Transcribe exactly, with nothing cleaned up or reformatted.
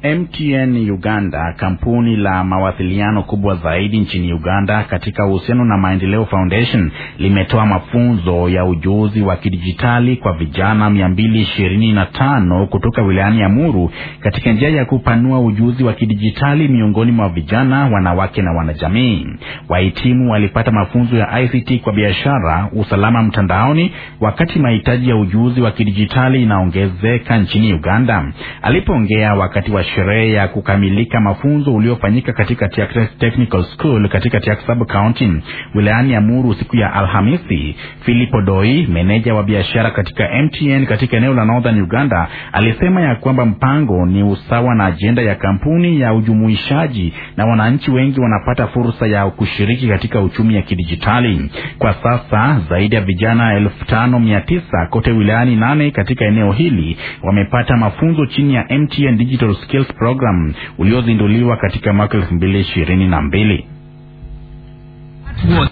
M T N Uganda, kampuni la mawasiliano kubwa zaidi nchini Uganda katika uhusiano na Maendeleo Foundation, limetoa mafunzo ya ujuzi wa kidijitali kwa vijana mia mbili ishirini na tano kutoka wilayani ya Muru katika njia ya kupanua ujuzi wa kidijitali miongoni mwa vijana, wanawake na wanajamii. Wahitimu walipata mafunzo ya I C T kwa biashara, usalama mtandaoni, wakati mahitaji ya ujuzi wa kidijitali inaongezeka nchini Uganda. Alipoongea wakati wa sherehe ya kukamilika mafunzo uliofanyika katika Tiax Technical School katika Tiax Sub County wilayani ya Muru siku ya Alhamisi, Philip Odoi, meneja wa biashara katika M T N katika eneo la Northern Uganda, alisema ya kwamba mpango ni usawa na ajenda ya kampuni ya ujumuishaji na wananchi wengi wanapata fursa ya kushiriki katika uchumi ya kidijitali. Kwa sasa zaidi ya vijana elfu tano mia tisa kote wilayani nane katika eneo hili wamepata mafunzo chini ya M T N Digital Skills Program uliozinduliwa katika mwaka elfu mbili ishirini na mbili.